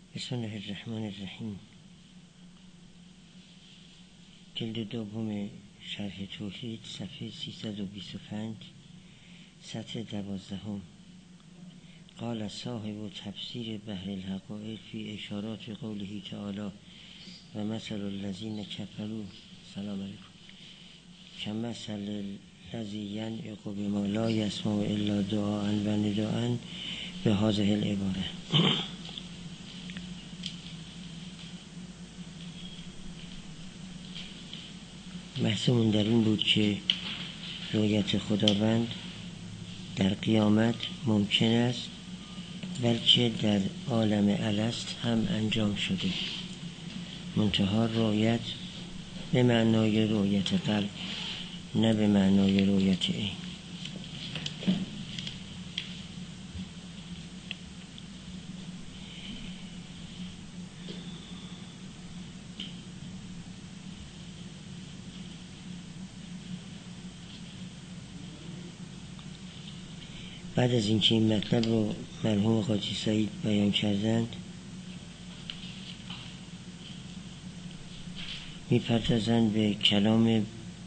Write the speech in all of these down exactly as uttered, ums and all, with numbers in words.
بسم الله الرحمن الرحیم. جلد دوم شرح توحید، صفحه سیصد و بیست و پنج، سطر دوازدهم. قال صاحب تفسیر بحر الحقائق فی اشارات قوله تعالی و مثل الذین کفروا سلام علیکم کمثل الذی ینعق بما لا یسمع الا دعاء و نداء به هذه العباره. بحثمون در این بود که رؤیت خداوند در قیامت ممکن است، بلکه در عالم الست هم انجام شده، منتها رؤیت به معنای رؤیت قلب، نه به معنای رؤیت عین. بعد از اینکه این مطلب رو مرحوم قاضی سعید بیان کردند، میپردازند به کلام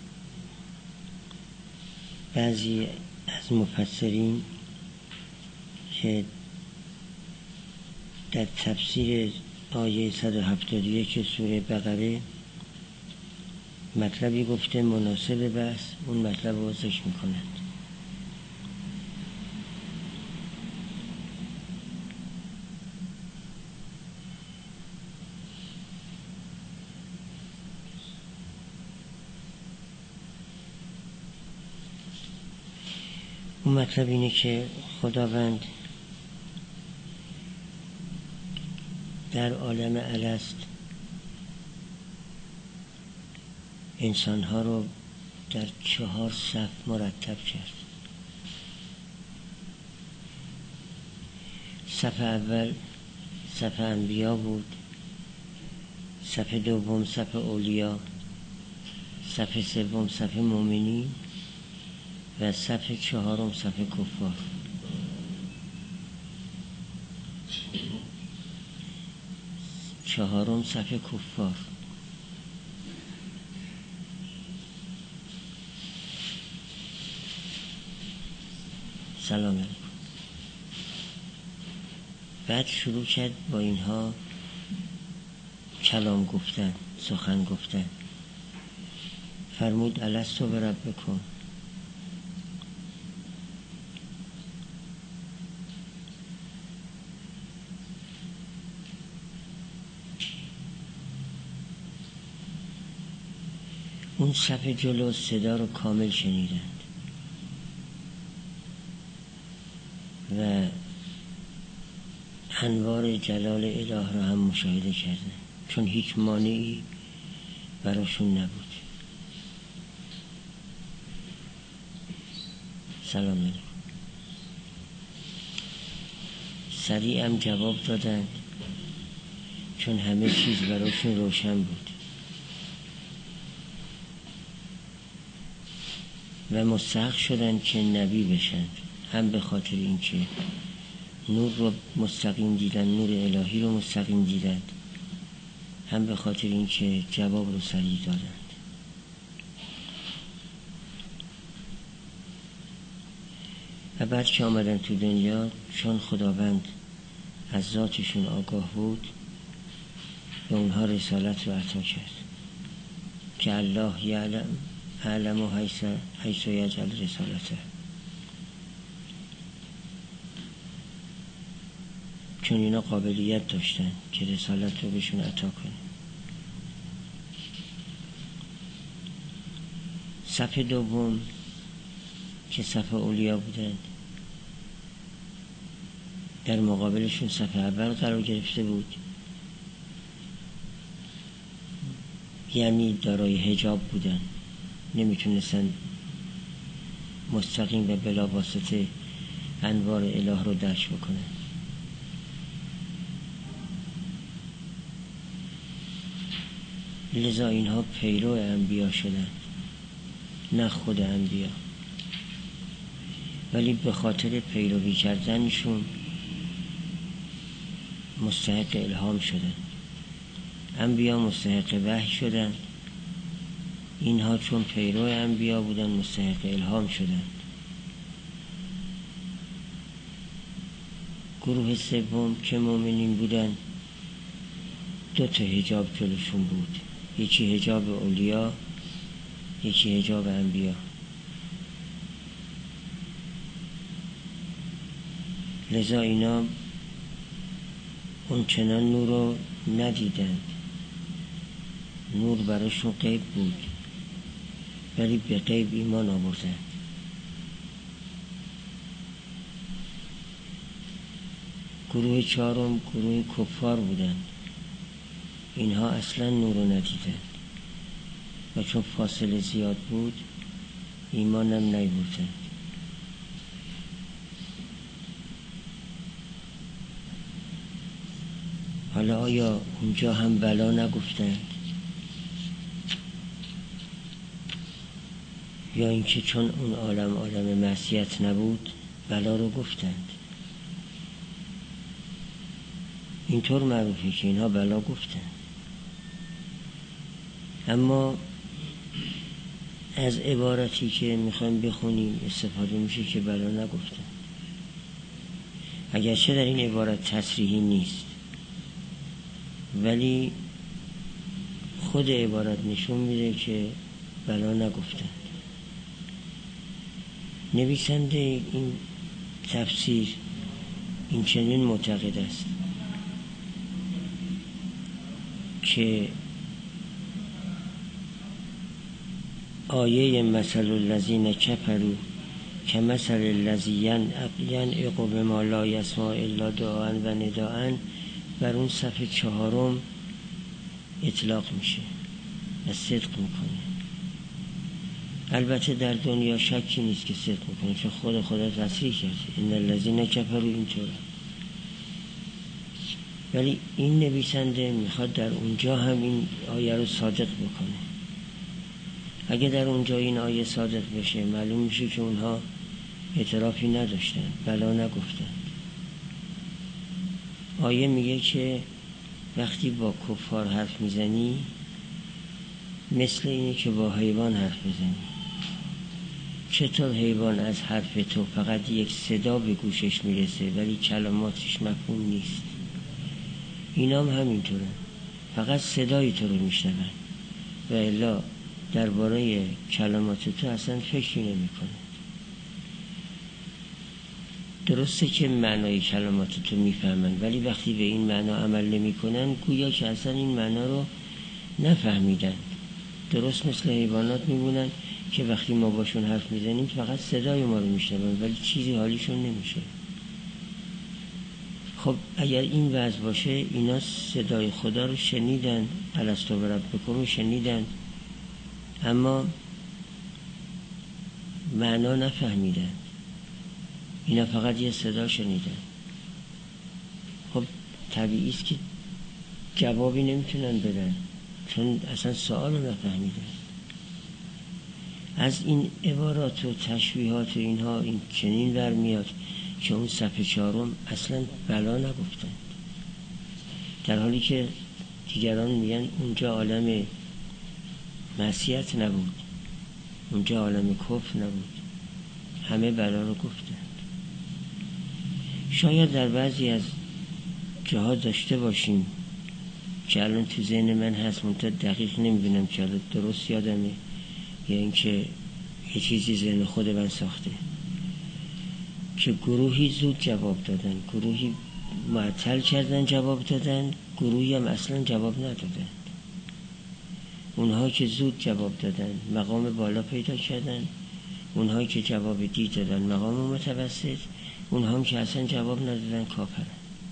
بعضی از مفسرین که در تفسیر آیه صد و هفتاد و یک سوره بقره مطلبی گفته مناسب بحث، اون مطلب رو ذکر میکنند. اون مطلب اینه که خداوند در عالم الست انسانها رو در چهار صف مرتب کرد. صف اول صف انبیا بود، صف دوم صف اولیا، صف سوم صف مؤمنین و صف چهارم صف کفار. چهارم صف کفار. سلام علیکم. بعد شروع کرد با اینها کلام گفتن، سخن گفتن. فرمود الستو بربکم، اون صف جلو صدا رو کامل شنیدند و انوار جلال اله را هم مشاهده کردند، چون هیچ مانعی براشون نبود. سلام علیکم. سریع هم جواب دادند، چون همه چیز براشون روشن بود و مستحق شدن که نبی بشن، هم به خاطر اینکه نور رو مستقیم دیدن، نور الهی رو مستقیم دیدند، هم به خاطر اینکه جواب رو سریع دادند. و بعد که آمدن تو دنیا، چون خداوند از ذاتشون آگاه بود، به اونها رسالت رو عطا کرد که الله یعلم اعلم و حیث یجعل رسالته، چون اینا قابلیت داشتن که رسالت رو بهشون عطا کنه. صف دوم که صف اولیا بودند، در مقابلشون صف اول قرار گرفته بود، یعنی دارای حجاب بودن، نمیتونستن مستقیم و بلا واسطه انوار اله رو درک بکنن. لذا اینها پیرو انبیا شدن، نه خود انبیا، ولی به خاطر پیروی کردنشون مستحق الهام شدن، انبیا مستحق وحی شدن، اینها چون پیرو انبیا بودن مستحق الهام شدن. گروه سوم که مؤمنین بودن دو تا حجاب جلوشون بود، یکی حجاب اولیا، یکی حجاب انبیا. لذا اینا اون چنان نور رو ندیدند، نور براشون غیب بود ولی به غیب ایمان آوردند. گروه چهارم گروه کفار بودند، اینها اصلا نور رو ندیدند و چون فاصله زیاد بود ایمان هم نیاوردند. حالا آیا اونجا هم بلا نگفتند یا اینکه چون اون عالم عالم معصیت نبود بلا رو گفتند؟ اینطور معروفه که اینها بلا گفتند، اما از عبارتی که میخوایم بخونیم استفاده میشه که بلا نگفتند، اگرچه در این عبارت تصریحی نیست ولی خود عبارت نشون میده که بلا نگفتند. نویسنده این تفسیر این چنین معتقد است که آیه مثل الذین کفروا کمثل الذی ینعق بما لا یسمع الا دعاء و نداء بر اون صفحه چهارم اطلاق میشه و صدق میکنه. البته در دنیا شکی نیست که صدق میکنه، چون خود خدا تصریح کرده ان الذین کفروا اینطوره. ولی این نویسنده میخواد در اونجا هم این آیه رو صادق بکنه. اگه در اونجا این آیه صادق بشه معلوم میشه که اونها اعترافی نداشتن، بلا نگفتن. آیه میگه که وقتی با کفار حرف میزنی مثل اینه که با حیوان حرف بزنی. چطور حیوان از حرف تو فقط یک صدا به گوشش میرسه ولی کلماتش مفهوم نیست؟ اینا هم همینطوره، فقط صدای تو رو میشنون و الا درباره کلمات تو اصلا فکری نمیکنه. درسته که معنای کلمات تو میفهمن ولی وقتی به این معنا عمل نمیکنن گویا که اصلا این معنا رو نفهمیدن. درست مثل حیوانات میمونن که وقتی ما باشون حرف میزنیم فقط صدای ما رو میشنون ولی چیزی حالیشون نمیشه. خب اگر این وضع باشه اینا صدای خدا رو شنیدن، الستو بربکم شنیدن، اما معنا نفهمیدن، اینا فقط یه صدا شنیدن. خب طبیعی است که جوابی نمیتونن بدن چون اصلا سوال رو نفهمیدن. از این عبارات و تشبیهات و اینها این چنین ور میاد که اون صفحه چهارم اصلا بلا نگفتن، در حالی که دیگران میگن اونجا عالم معصیت نبود، اونجا عالم کفر نبود، همه بلا رو گفتن. شاید در بعضی از جاها داشته باشیم که الان تو ذهن من هست منتها دقیق نمیبینم که درست یادمه یا اینکه یه چیزی ذهن خود من ساخته، که گروهی زود جواب دادن، گروهی معطل کردن جواب دادن، گروهی هم اصلا جواب ندادن. اونها که زود جواب دادن مقام بالا پیدا کردن، اونهایی که جواب دی دادن مقام متوسط، اونها هم که اصلا جواب ندادن کافرن.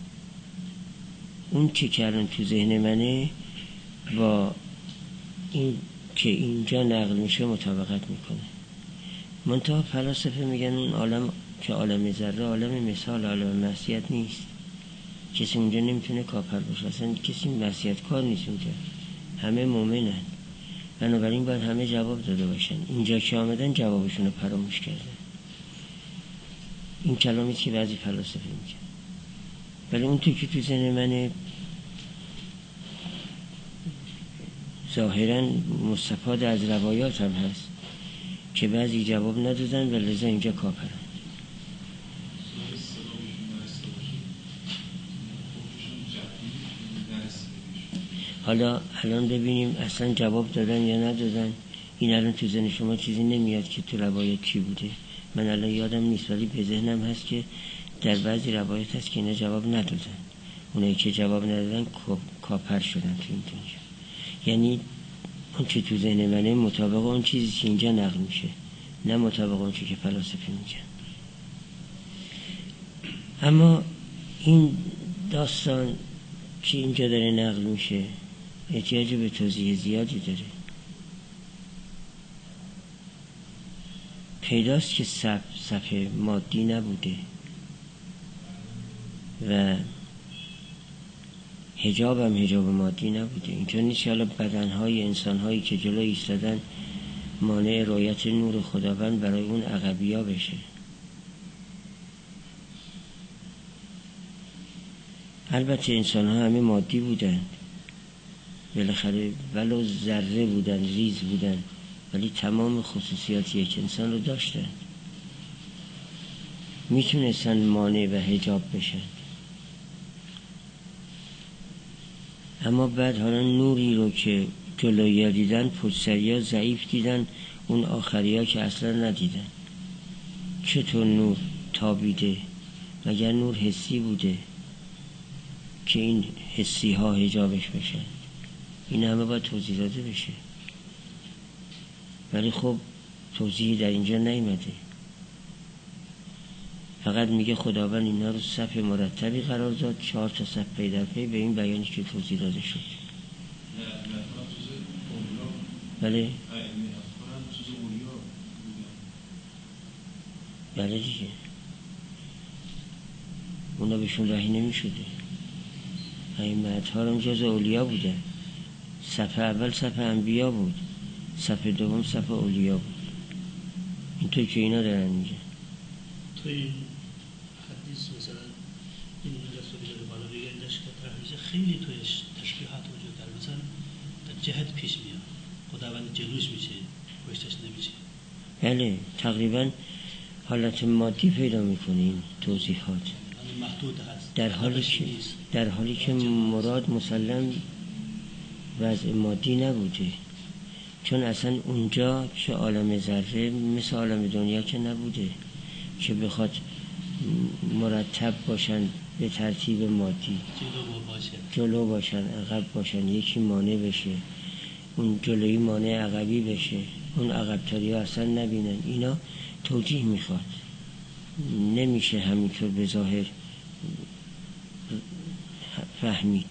اون چه کردن تو ذهن منه با این که اینجا نقل میشه مطابقت میکنه. منتها فلاسفه میگن اون عالم که عالم ذره عالم مثال عالم معصیت نیست، کسی اونجا نمیتونه کافر باشه، اصلا کسی معصیت کار نیست اونجا، همه مؤمنن، بنابراین باید همه جواب داده باشن. اینجا که آمدن جوابشون رو فراموش کردن. این کلامی که بعضی فلاسفه میگن. ولی اون تو که تو ذهن منه ظاهرا مستفاد از روایات هم هست که بعضی جواب ندادن و لذا اینجا کافرن. حالا الان ببینیم اصلا جواب دادن یا ندادن. این الان تو ذهن شما چیزی نمیاد که تو روایت چی بوده؟ من الان یادم نیست، ولی به ذهنم هست که در بعضی روایت هست که اینا جواب ندادن. اونایی که جواب ندادن کافر شدن تو این دنیا. یعنی اون چی تو ذهن منه مطابق اون چیزی که اینجا نقل میشه، نه مطابق اون چی که فلاسفه میگن. اما این داستان که اینجا داره نقل میشه احتیاج به توضیح زیادی داره. پیداست که صف صفحه مادی نبوده و حجاب هم حجاب مادی نبوده. اینطور نیست که حالا بدنهای انسانهایی که جلو ایستادن مانع رؤیت نور خداوند برای اون عقبیا بشه. البته انسانها همه مادی بودن، بالاخره ولو ذره بودن، ریز بودن، ولی تمام خصوصیات یک انسان رو داشتن، میتونستن مانع و حجاب بشن. اما بعد حالا نوری رو که جلویی دیدن پشتریا ضعیف دیدن، اون آخریا که اصلا ندیدن. چطور نور تابیده؟ مگر نور حسی بوده که این حسی ها حجابش بشن؟ این همه باید توضیح داده بشه، ولی خب توضیحی در اینجا نیامده. فقط میگه خداوند اینا رو صف مرتبی قرار داد، چهار تا صف پی در پی به این بیانی که توضیح داده شد. بله بله دیگه اونا بهشون رهی نمی شده. ائمه ها هم جز اولیا بوده. صف اول صف انبیا بود، صف دوم صف اولیا بود. اینطور که اینا دارن میگه. توی حدیث مثلا این رسولی داره بالا بگردش که ترهیزه خیلی تویش تشبیهات وجود داره. مثلا در جهت پیش میاد، خداوند جلوش میشه، پشتش نمیشه. بله تقریبا حالت مادی پیدا میکنیم توضیحات، محدود هست. در حالی که در حالی که مراد مسلم وضع مادی نبوده، چون اصلا اونجا که عالم ذره مثل عالم دنیا که نبوده که بخواد مرتب باشن به ترتیب مادی، جلو باشن عقب باشن، یکی مانع بشه، اون جلوی مانع عقبی بشه، اون عقبتری ها اصلا نبینن. اینا توجیه میخواد، نمیشه همینطور به ظاهر فهمید.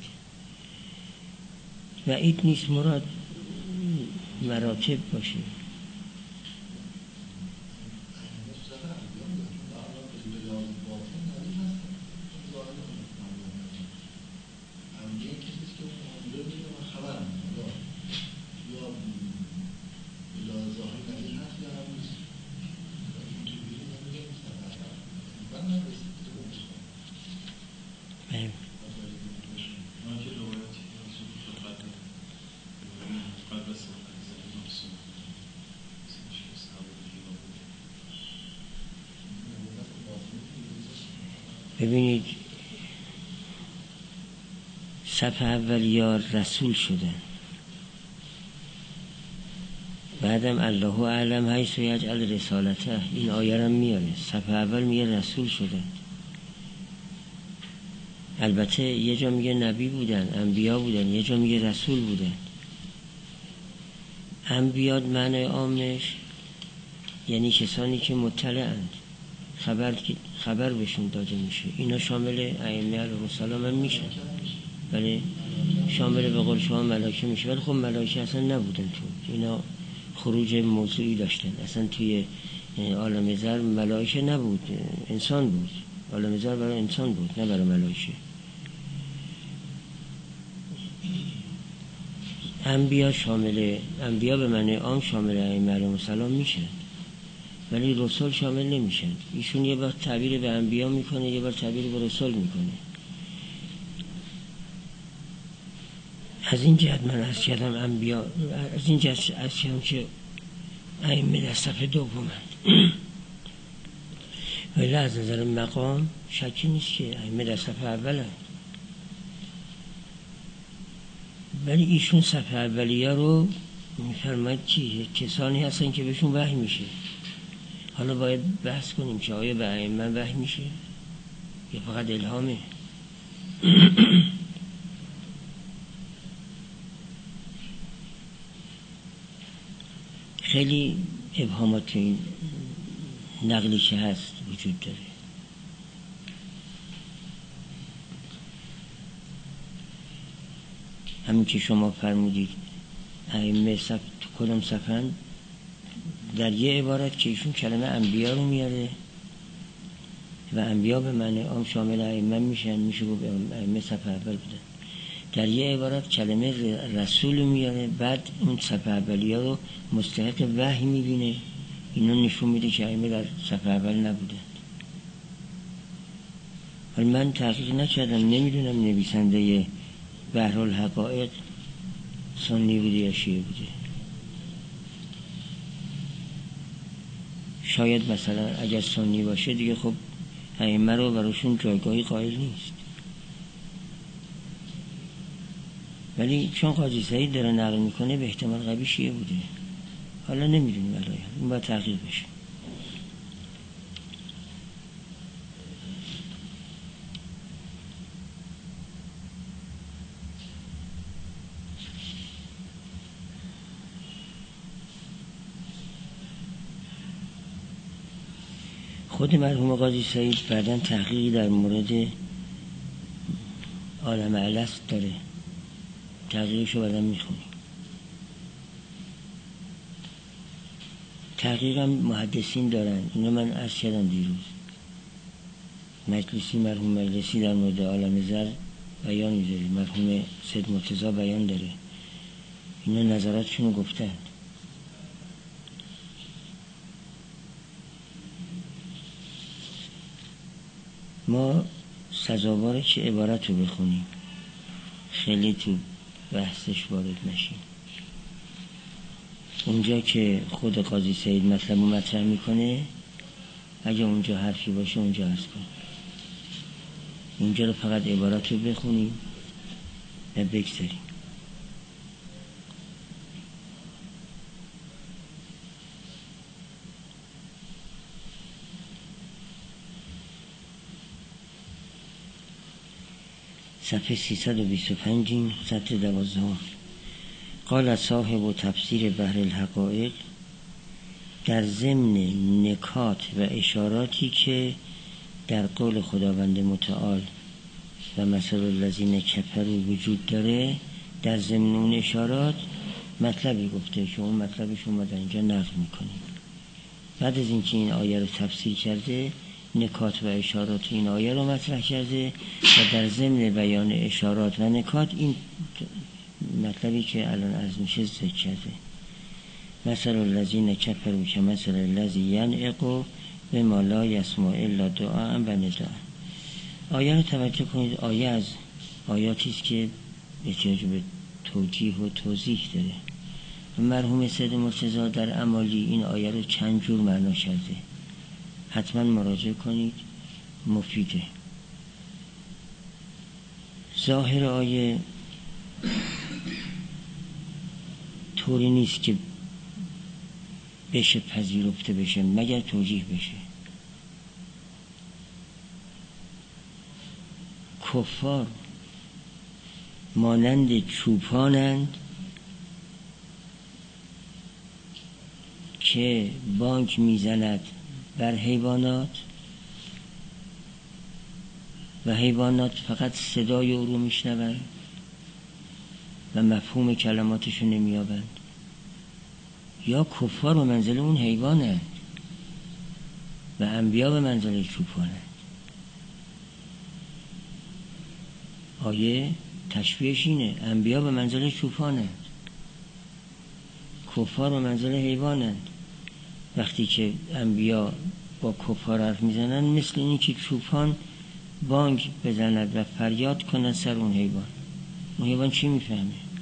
و این نیست مراد مراتب باشه. ببینید صف اولیار رسول شدن، بعدم الله اعلم حیث یجعل رسالته. این آیه هم میاره، صف اول میگه رسول شدن. البته یه جا میگه نبی بودن، انبیا بودن، یه جا میگه رسول بودن. انبیا معنی عامش یعنی کسانی که مطلعند، خبر خبر بهشون داده میشه. اینا شامل ائمه علیهم السلام هم میشن، ولی شامل به قول شما ملائکه میشه. ولی خب ملائکه اصلا نبودن تو اینا، خروج موضوعی داشتن. اصلا توی عالم ذر ملائکه نبود، انسان بود. عالم ذر برای انسان بود، نه برای ملائکه. انبیا شامل انبیا به معنی عام شامل ائمه علیهم السلام میشن، ولی رسول شامل نمیشن. ایشون یه بار تعبیر به انبیا میکنه، یه بار تعبیر به رسول میکنه. از این جهت من عرض کردم انبیا، از این جهت عرض کردم که ائمه در صف دومند. ولی از نظر مقام شکی نیست که ائمه در صف اولند، ولی ایشون صف اولیه رو میفرماید چیه؟ کسانی هستن که بهشون وحی میشه. حالا باید بحث کنیم که آیا به ائمه وحی میشه یا فقط الهامه؟ خیلی ابهامات این نقلی که هست وجود داره. همین که شما فرمودید ائمه صف تو کدام صفن، در یه عبارت که ایشون کلمه انبیا رو میاره و انبیا به معنی عام شامل ائمه میشن، میشه گفت ائمه صف اول بودن. در یه عبارت کلمه رسول رو میاره، بعد اون صف اولیه رو مستحق وحی میبینه. اینو نشون میده که ائمه در صف اول نبودن. ولی من تحقیق نکردم، نمیدونم نویسنده بحرالحقایق سنی بوده یا شیعه بوده. شاید مثلا اگر سنی باشه دیگه خب ائمه رو براشون جایگاهی قائل نیست، ولی چون قاضی سعید داره نقل میکنه به احتمال قوی شیعه بوده. حالا نمیدونیم الان، این باید تحقیق بشه. خود مرحوم قاضی سعید بعداً تحقیقی در مورد عالم الست داره، تحقیقشو بعداً میخونیم. تحقیقم محدثین دارن، اینو من عرض کردم دیروز. مجلسی، مرحوم مجلسی در مورد عالم زر بیان میذاره، مرحوم سید مرتضی بیان داره، اینا نظراتشونو گفتن. ما سزاواره که عبارت رو بخونیم، خیلی تو بحثش وارد نشیم. اونجا که خود قاضی سعید مطلب رو مطرح میکنه، اگه اونجا حرفی باشه اونجا عرض کنیم. اونجا رو فقط عبارت رو بخونیم و بگذاریم. صفحه سیصد و بیست و پنج، سطر دوازده. قال صاحب و تفسیر بحر الحقایق، در ضمن نکات و اشاراتی که در قول خداوند متعال و مثل الذین کفروا وجود داره، در ضمن اون اشارات مطلبی گفته که اون مطلبش اومده اینجا نقل میکنیم. بعد از اینکه این آیه رو تفسیر کرده، نکات و اشارات این آیه رو مطرح کرده و در ضمن بیان اشارات و نکات این مطلبی که الان عرض میشه ذکر کرده. مثل الذین کفروا کمثل الذی ینعق بما لا یسمع الا دعاء و نداء. آیه رو توجه کنید، آیه از آیاتی است که احتیاج به توجیه و توضیح داره. مرحوم سید مرتضی در امالی این آیه رو چند جور معنا کرده، حتما مراجعه کنید، مفیده. ظاهر آیه طوری نیست که بشه پذیرفته بشه مگر توجیه بشه. کفار مانند چوپانند که بانگ میزند بر حیوانات و حیوانات فقط صدای او رو میشنوند و مفهوم کلماتشو نمییابند، یا کفار به منزله اون حیوانند و انبیا به منزله چوپانند. آیه تشبیهش اینه، انبیا به منزله چوپانند، کفار به منزله حیوانند. وقتی که انبیا با کفار حرف میزنن مثل اینی که چوپان بانگ بزند و فریاد کند سر اون حیوان. اون حیوان چی میفهمه؟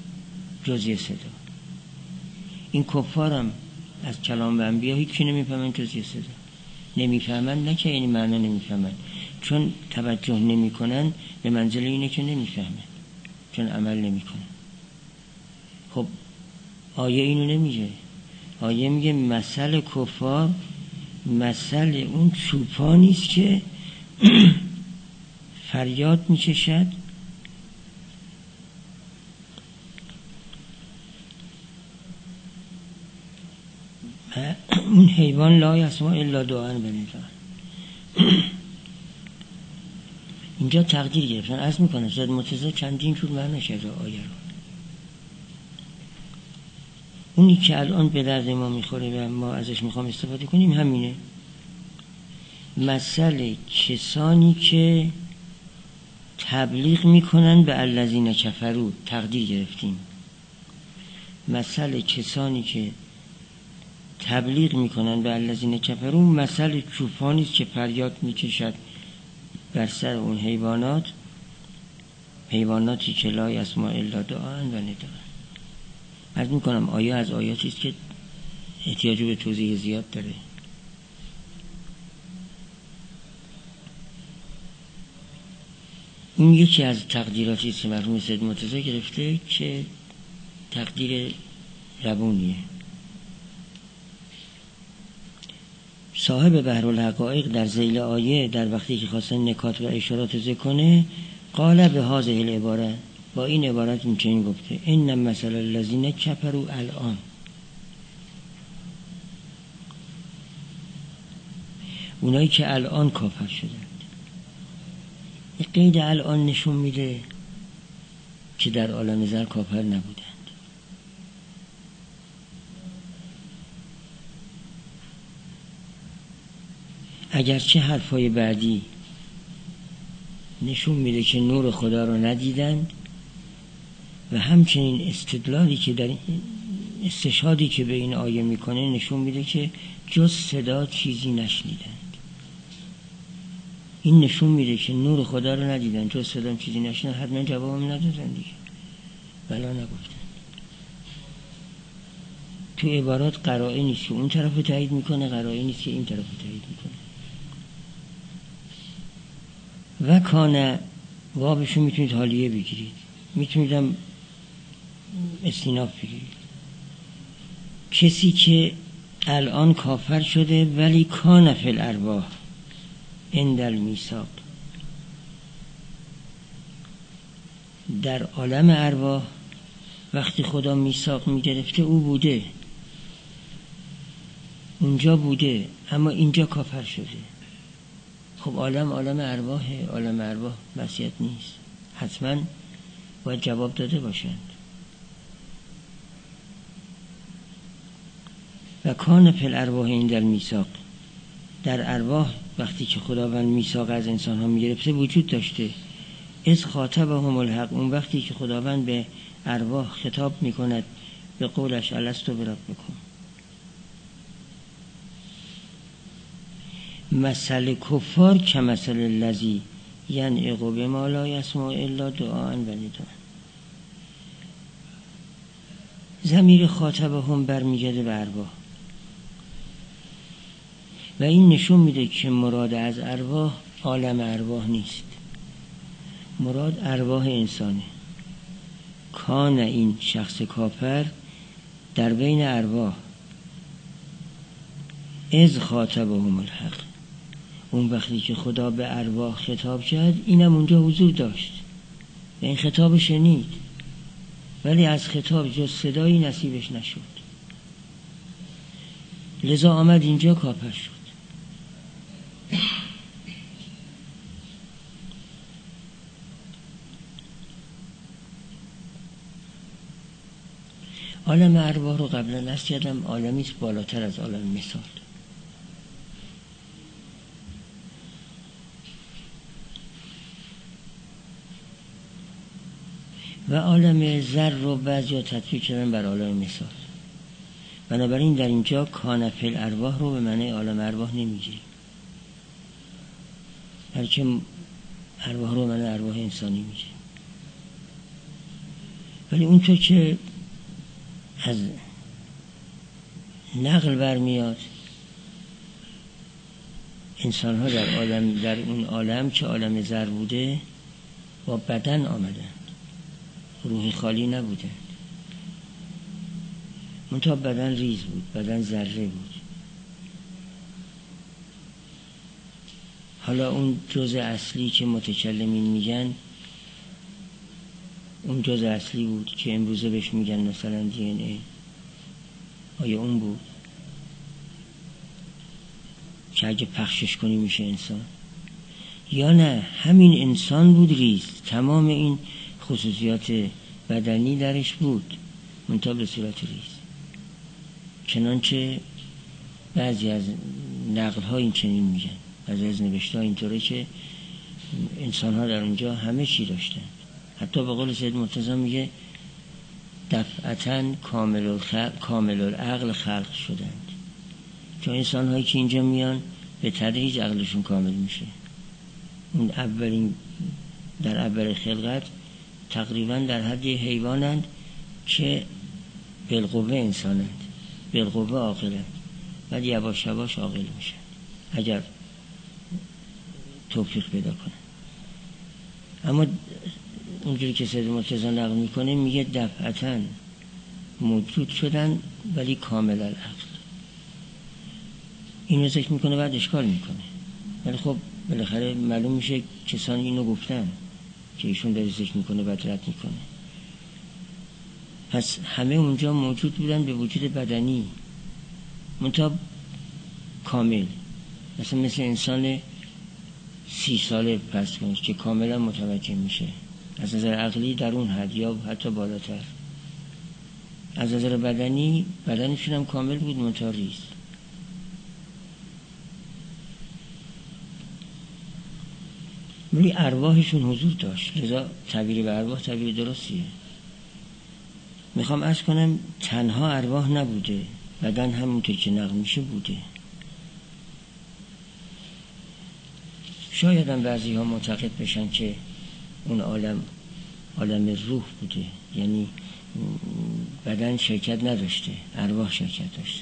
جز یه صدا. این کفارم از کلام انبیا هیچی نمیفهمن جز یه صدا. نمیفهمن نه که یعنی معنا نمیفهمن، چون توجه نمیکنن به منزله اینه که نمیفهمن، چون عمل نمیکنن. خب آیه اینو نمیگه. آیه میگه مثل کفار مثل اون چوپانی است که فریاد میکشد اون حیوان لا یسمع الا دعاء و نداء. اینجا تقدیر گرفتن. عرض میکنه زاد مرتضی چندین جور معنی کرده آیه رو. اونی که الان به درد ما میخوره و ما ازش میخوام استفاده کنیم همینه. مثل کسانی که تبلیغ میکنن به الذین کفروا، تقدیر گرفتیم. مثل کسانی که تبلیغ میکنن به الذین کفروا مثل چوپانی است که فریاد میکشد بر سر اون حیوانات، حیواناتی که لا یسمع الا دعاء و نداء. عرض میکنم آیه از آیاتی است که احتیاج به توضیح زیاد داره. این یکی از تقدیراتی است که مرحوم سید مرتضی گرفته که تقدیر روونیه. صاحب بحرالحقایق در ذیل آیه در وقتی که خواستن نکات و اشارات ذکر کنه قال به هذه العباره، با این عبارت این چنین گفته ان مثل الذین کفروا الان. اونایی که الان کافر شدند. این قید الان نشون میده که در عالم زر کافر نبودند. اگرچه حرفای بعدی نشون میده که نور خدا رو ندیدند و همچنین استدلالی که در استشهادی که به این آیه میکنه نشون میده که جز صدا چیزی نشنیدند. این نشون میده که نور خدا رو ندیدند، جز صدا چیزی نشنیدند. حتما جواب ندادن دیگه، بلا نگفتن. تو عبارات قرائن نیست که اون طرف رو تایید میکنه، قرائن نیست که این طرف رو تایید میکنه. و کانه وابشو میتونید حالیه بگیرید، میتونیدم استیناف بگیرید. کسی که الان کافر شده ولی کان فی الارواح عند المیثاق، در عالم ارواح وقتی خدا میثاق میگرفته او بوده، اونجا بوده، اما اینجا کافر شده. خب عالم عالم ارواحه، عالم ارواح معصیت نیست، حتما باید جواب داده باشند. و کان فی الارواح عند المیثاق، در ارواح وقتی که خداوند میثاق از انسان ها میگرفته وجود داشته. اذ خاطبهم الحق، اون وقتی که خداوند به ارواح خطاب میکند به قولش الستو بربکم. مثل کفار که مثل الذی ینعق بما لا یسمع الا دعاء و نداء. ضمیر خاطبهم برمیگرده به ارواح و این نشون میده که مراد از ارواح عالم ارواح نیست، مراد ارواح انسانه. کان این شخص کافر در بین ارواح، اذ خاطبهم الحق، اون وقتی که خدا به ارواح خطاب کرد اینم اونجا حضور داشت و این خطاب شنید، ولی از خطاب جز صدایی نصیبش نشد، لذا آمد اینجا کافر شد. عالم ارواح رو قبلا نص کردم، عالمی است بالاتر از عالم مثال. و عالم ذر رو بعضی تطبیق کردن بر عالم مثال. بنابراین در اینجا کان فی الارواح رو به معنی عالم ارواح نمیگیریم، بلکه ارواح رو به معنی ارواح انسانی میگیریم. ولی اونطور که از نقل برمیاد انسان ها در عالم، در اون عالم که عالم زر بوده با بدن آمدن، روح خالی نبودن، منتها بدن ریز بود، بدن ذره بود. حالا اون جزء اصلی که متکلمین میگن، اون جزء اصلی بود که امروزه بهش میگن مثلا دی ان ای، آیا اون بود که اگه پخشش کنی میشه انسان؟ یا نه همین انسان بود ریز، تمام این خصوصیات بدنی درش بود منتها به صورت ریز. چنانچه بعضی از نقل ها این چنین میگن، بعضی از نوشته ها اینطوره که انسان ها در اونجا همه چی داشتن. حتی به قول سید مرتضی میگه دفعتاً کامل الخلق کامل العقل خلق شدند، چون انسان هایی که اینجا میان به تدریج عقلشون کامل میشه. اون اولین در اول خلقت تقریبا در حد حیوانند که بالقوه انسانند، بالقوه عاقلند، بعد یواش یواش عاقل میشن اگر توفیق پیدا کنن. اما اونجوری که سید مرتضی نقل میکنه میگه دفعتاً موجود شدن ولی کامل العقل. اینو ذکر میکنه بعد اشکال میکنه، ولی خب بالاخره معلوم میشه کسانی اینو گفتن که ایشون داره ذکر میکنه بعد رد میکنه. پس همه اونجا موجود بودن به وجود بدنی منتها کامل، مثلا مثل انسان سی ساله پس کنید که کاملا متوجه میشه از نظر عقلی در اون حد یا حتی بالاتر. از نظر بدنی بدنشون هم کامل بود منتها ریز. ولی ارواحشون حضور داشت، لذا تعبیر به ارواح تعبیر درستیه. میخوام عرض کنم تنها ارواح نبوده، بدن همونطور که نقل میشه بوده. شاید هم بعضی ها معتقد بشن که اون عالم عالم روح بوده، یعنی بدن شرکت نداشته، ارواح شرکت داشته.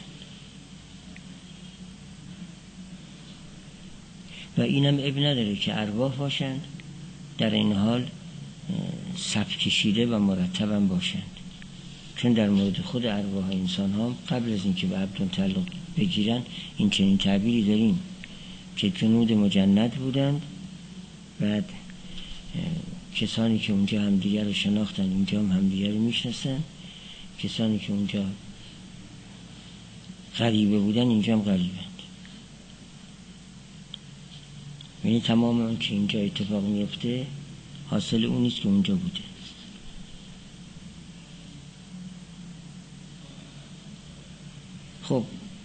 و اینم اب نداره که ارواح باشند در این حال صف کشیده و مرتب هم باشند، چون در مورد خود ارواح انسان ها قبل از اینکه به عبدون تعلق بگیرن این چنین تعبیری داریم که جنود مجند بودند. بعد کسانی که اونجا همدیگر رو شناختن اینجا هم همدیگر رو میشناسن، کسانی که اونجا غریبه بودن اینجا هم غریبند. یعنی تمام اون که اینجا اتفاق میفته حاصل اون نیست که اونجا بوده. خب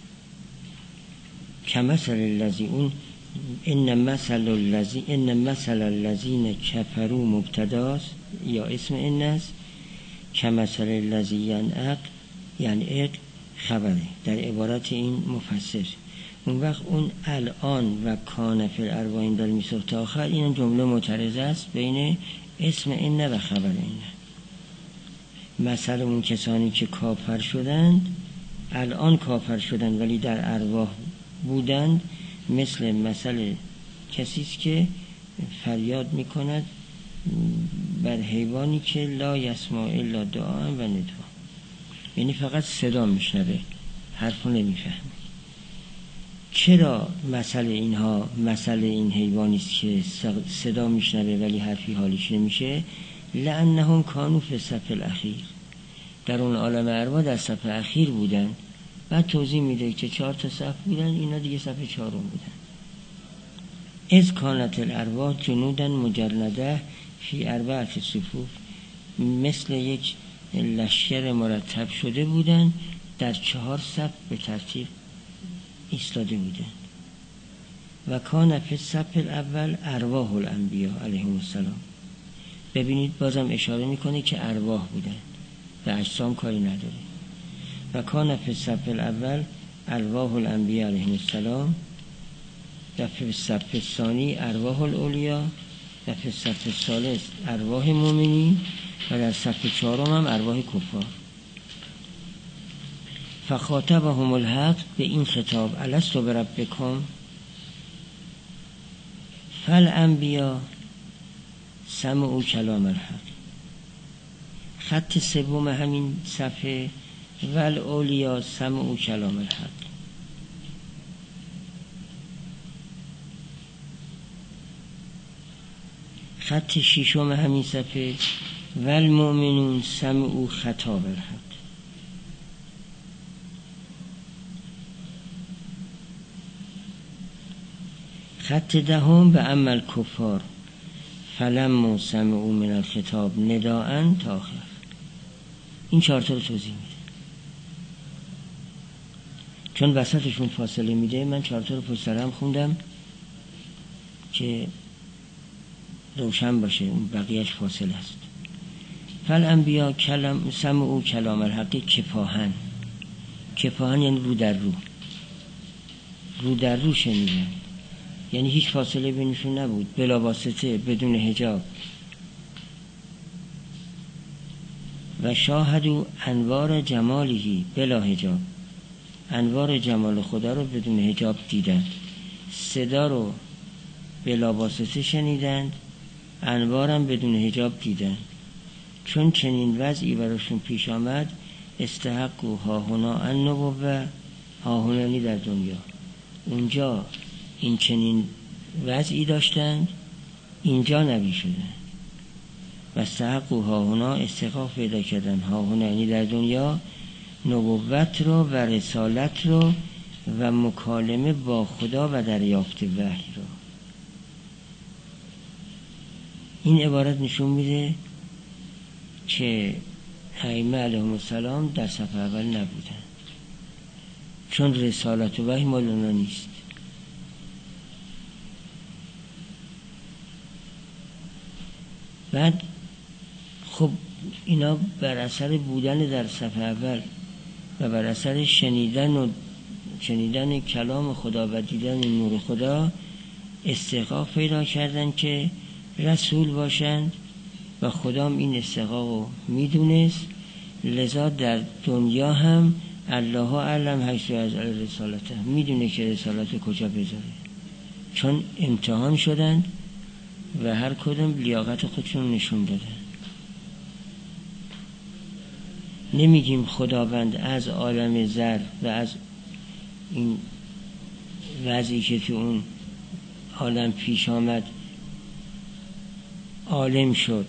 کمثل الذی اون ان مثل الذی ان مثل الذین کفروا مبتداست یا اسم ان است، کمثل الذی ینعق ینعق خبره در عبارت این مفسر. اون وقت اون الان و کان فی الارواح این دل میسوخت تا آخر، این جمله معترضه است بین اسم ان و خبر ان. مثل اون کسانی که کافر شدند الان کافر شدند ولی در ارواح بودند، مثل مثل کسی است که فریاد میکند بر حیوانی که لا یسمع الا دعاء و ندوا، یعنی فقط صدا میشنوه حرفو نمیفهمه. چرا مثل اینها مثل این حیوانی است که صدا میشنوه ولی حرفی حالیش نمیشه؟ لانهم کانوا فی الصف الاخیر، در اون عالم ارواح در صف اخیر بودن. بعد توضیح میده که چهار تا صف بودن، اینا دیگه صف چهارم بودن. از کانت الارواح جنودن مجنده فی اربعه صفوف، مثل یک لشکر مرتب شده بودن در چهار صف به ترتیب ایستاده بودن. و کان فی الصف الاول ارواح الانبیاء علیهم السلام. ببینید بازم اشاره میکنه که ارواح بودن، به اجسام کاری نداره. و کان فی الصف الاول ارواح الانبیاء علیهم السلام، و فی الصف الثانی ارواح الاولیاء، و فی الصف الثالث ارواح مؤمنین، و در صف چهارم هم ارواح کفار. فخاطبهم الحق، به این خطاب الست بربکم فالانبیا سمعوا کلام الحق. خط سوم همین صفحه والاولیا سمعوا کلام الحق. خط ششم همین صفحه والمؤمنون سمعوا خطاب الحق. خط دهم به عمل کفار فلما سمعوا من الخطاب نداء تا آخر. این چهارتا رو توضیح میده چون وسطشون فاصله میده. من چهارتا رو پشت سر هم خوندم که روشن باشه، اون بقیهش فاصله است. فالانبیا کلم سمعوا کلام الحق کفاهن. کفاهن یعنی رو در رو، رو در رو شنیدن، یعنی هیچ فاصله بینشون نبود، بلا واسطه، بدون حجاب. و شاهدوا انوار جماله بلا حجاب، انوار جمال خدا رو بدون حجاب دیدن. صدا رو بلا واسطه شنیدند، انوارم بدون حجاب دیدن. چون چنین وضعی براشون پیش آمد استحق و هاهنا النبوة، هاهنانی در دنیا، اونجا این چنین وضعی داشتند، اینجا نبی شدن. و استحق و هاهنا استحقاق پیدا کردن، هاهنا یعنی در دنیا، نبوت رو و رسالت رو و مکالمه با خدا و دریافت وحی رو. این عبارت نشون میده که ائمه علیهم السلام در صف اول نبودن، چون رسالت و وحی مال اونا نیست. بعد خب اینا بر اثر بودن در صف اول و بر اثر شنیدن و شنیدن کلام خدا و دیدن نور خدا استحقاق پیدا کردن که رسول باشند و خدام این استحقاق رو میدونست. لذا در دنیا هم الله اعلم حیث یجعل رسالته، میدونه که رسالت کجا بذاره، چون امتحان شدن و هر کدوم لیاقت خودشون نشون دادن. نمیگیم خداوند از عالم زر و از این وضعی که تو اون عالم پیش آمد عالم شد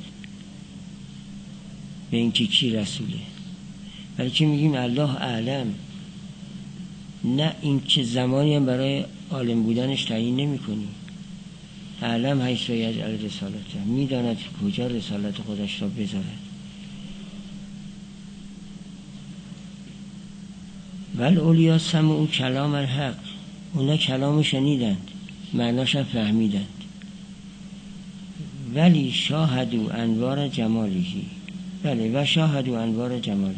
به اینکه کی رسوله، بلکه میگیم الله اعلم. نه این که زمانی هم برای عالم بودنش تعیین نمی کنی. اعلم حیث یجعل رسالته، میداند کجا رسالت خودش را بذارد. ول اولیا سمعوا کلام الحق، اونا کلامو شنیدند، معناش هم فهمیدند. ولی شاهدوا انوار جماله، بله و شاهدوا انوار جماله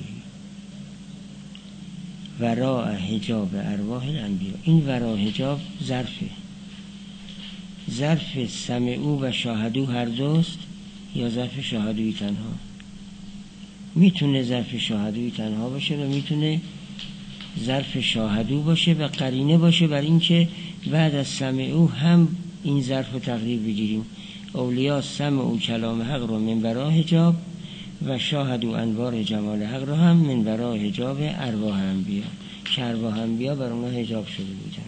وراء حجاب ارواح الانبیا. این وراء حجاب ظرفه، ظرف سمعوا و شاهدوا هر دوست یا ظرف شاهدوی تنها؟ میتونه ظرف شاهدوی تنها باشه و میتونه ظرف شاهدو باشه و قرینه باشه بر این که بعد از سمعوا هم این ظرف رو تقدیر بگیریم. اولیا سمعوا کلام حق رو من وراء حجاب و شاهدوا انوار جمال حق رو هم من وراء حجاب ارواح انبیا، که ارواح انبیا بر اونها حجاب شده بودن.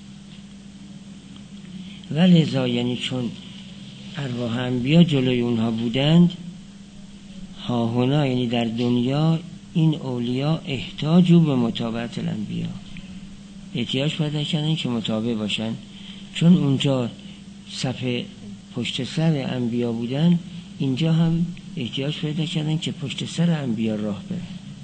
ولذا یعنی چون ارواح انبیا جلوی اونها بودند، هاهنا یعنی در دنیا این اولیا احتاجو به متابعت الانبیا، احتیاج پیدا کردن که متابع باشن، چون اونجا صف پشت سر انبیا بودن، اینجا هم احتیاج پیدا کردن که پشت سر انبیا راه برن.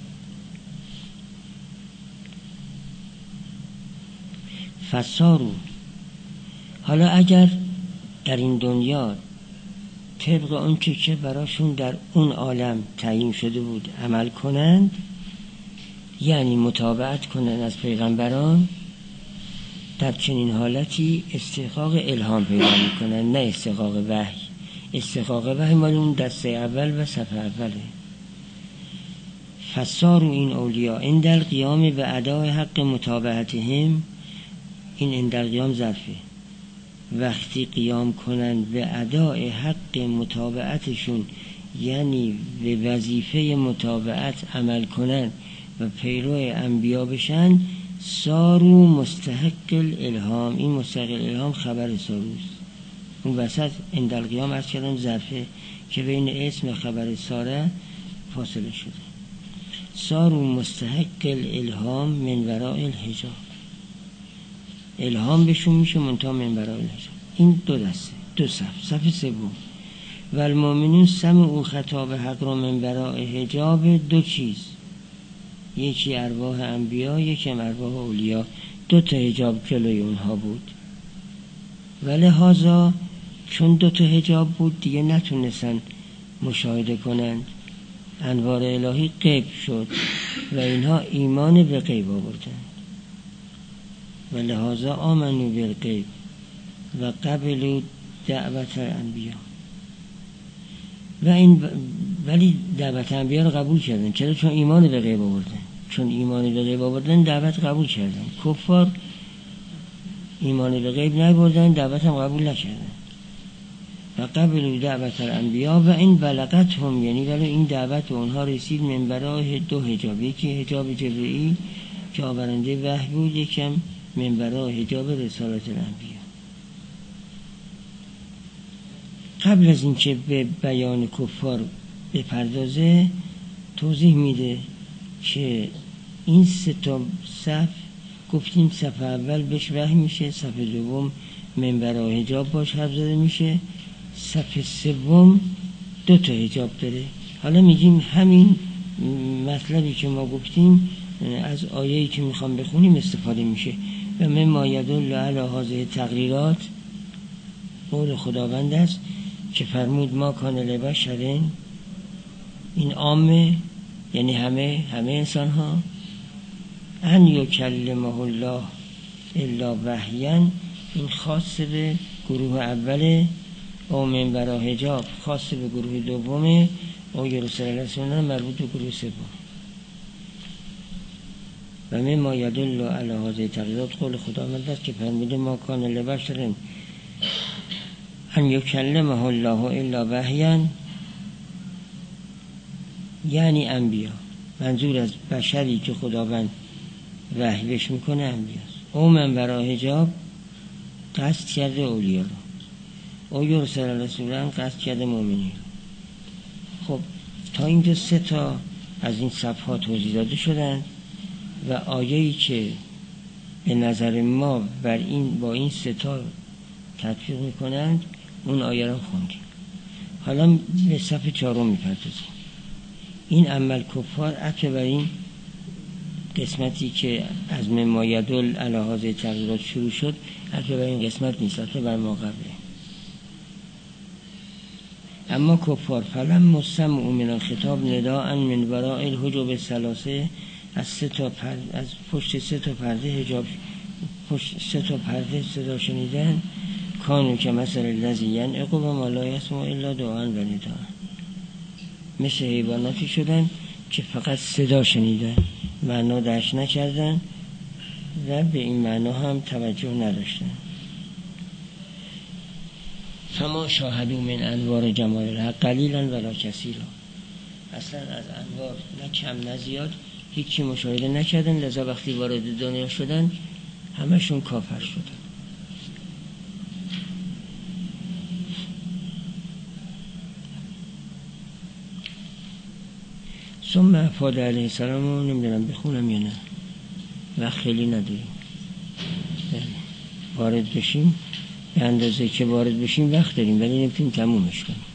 فسارو، حالا اگر در این دنیا طبق اون چه که براشون در اون عالم تعیین شده بود عمل کنند، یعنی متابعت کنند از پیغمبران، در چنین حالتی استحقاق الهام پیدا میکنند، نه استحقاق وحی. استحقاق وحی مال اون دسته اول و صف اوله. فسارو این اولیا این در قیام به ادای حق متابعتهم، این این در قیام ظرفه، وقتی قیام کنند به ادای حق متابعتشون، یعنی به وظیفه متابعت عمل کنند و پیرو انبیا بشن، سارو مستحق الالهام. این مستحق الالهام خبر ساروست. اون وسط این در قیام از کلام ظرفه که بین اسم و خبر ساره فاصله شده. سارو مستحق الالهام من وراء الحجاب، الهام بهشون میشه منتها من وراء الحجاب. این دو دسته، دو صف. صف سوم و المؤمنون سمعوا خطاب حق را من وراء حجاب، دو چیز، یکی ارواح انبیا، یکی ارواح اولیا، دو تا حجاب جلوی اونها بود و لحاظا چون دو تا حجاب بود دیگه نتونستن مشاهده کنند، انوار الهی غیب شد و اینها ایمان به غیب آوردن و لحاظا آمنو بالغیب و قبلوا دعوت انبیا. و این ولی دعوت انبیا رو قبول کردن. چرا؟ چون ایمان به غیب آوردن. چون ایمان به غیب آوردن دعوت قبول کردن. کفار ایمان به غیب نبردن، دعوت هم قبول نکردن. و قبلوا دعوت الانبیا و این بلغت هم، یعنی ولی این دعوت به اونها رسید من برای دو حجاب، یکی حجاب جبرئیل که آورنده وحی بود، یکم من برای حجاب رسالت الانبیا. قبل از اینکه به بیان کفار بپردازه توضیح میده که این سه تا صف گفتیم صف اول بهش وحی میشه، صف دوم من برای حجاب باش حرف زده میشه، صف سوم دو تا حجاب داره. حالا میگیم همین مطلبی که ما گفتیم از آیه‌ای که میخوام بخونیم استفاده میشه. و من ما یدل علی هذه تقریرات، قول خداوند است که فرمود ما کان لبشر، این عامه یعنی همه همه انسان ها، ان یکلمه الله الا وحیا، این خاص به گروه اوله، او من برای حجاب خاص به گروه دومه، او یرسل رسولان مربوط به گروه سوم. و من ما یدل علی هذه تقریرات، قول خداوند است که فرموده ما کان لبشر ان یکلمه الله الا وحیا، یعنی انبیا. منظور از بشری که خداوند وحی بهش میکنه انبیاست. او من برای حجاب قصد کرده اولیا رو، او یرسل رسولان قصد کرده مؤمنین. خب تا اینجا سه تا از این صفحه توضیح داده شدن و آیه‌ای که به نظر ما بر این با این سه تا تطبیق میکنند اون آیه رو خوندیم. حالا به صفحه چهارم میپردازیم. این عمل کفار عطف بر این قسمتی که از مما یدل علی هذه تقریرات شروع شد، عطف بر این قسمت نیست، عطف بر ما قبله. اما کفار فلم مستمعوا من الخطاب نداء من وراء الحجب الثلاثه، از سه تا پرده، از پشت سه تا پرده حجاب، پشت سه تا پرده صدا شنیدن، کانو که مثل الذی ینعق و ما لا یسمع الا دعاء و نداء، مثل حیواناتی شدن که فقط صدا شنیدن، معنا درک نکردن و به این معنا هم توجه نداشتن. فما شاهدوا من انوار جمال الحق قلیلا ولا کثیرا، اصلا از انوار نه کم نه زیاد هیچی مشاهده نکردن، لذا وقتی وارد دنیا شدن همشون کافر شدن. ثم افاد علیه السلام رو نمیدونم بخونم یا نه، وقت خیلی نداریم، وارد بشیم به اندازه که وارد بشیم وقت داریم ولی نمیتونیم تمومش کنیم.